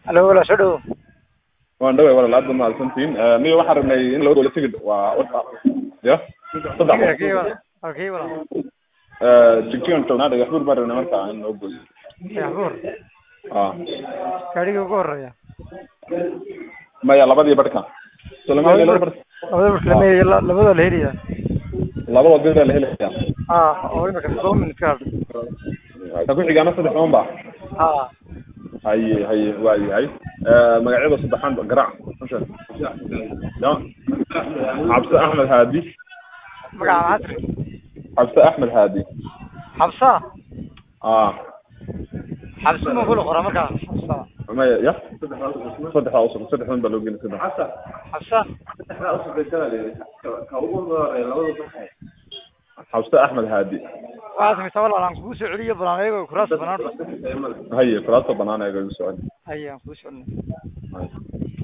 Halo, wala soo dhow. waan dhaway walaal aad baad mahadsantihiin miyo waxaan rabnay in loo dhoolo tigid waa ya saddex Okay, wala. jigjigan joognaa dhagaxbuur baan rabnay markaa in loo gooyo Yaxbuur. Gaariga ugu horeeya. maya labadii barhka Labada barka labada la heliya. laba wadada la helaya Oo imika 2 minutes ka ta ku xigaana saddex toban ba haye waayahay magacyada saddexaan garaac ya cabse axmed haadi magaca Hadri. cabse axmed haadi Xabsa. xabse ma kula qora markaa Xabsa. maya ya saddexdan baa loo gelin saddex Xabsa. xabse axmed haadi waxaad mi tawala aan kugu soo celiyo barnaamijka kuraas banaan haye kuraasta banaan ee ugu socon haye aan kugu soo celiyo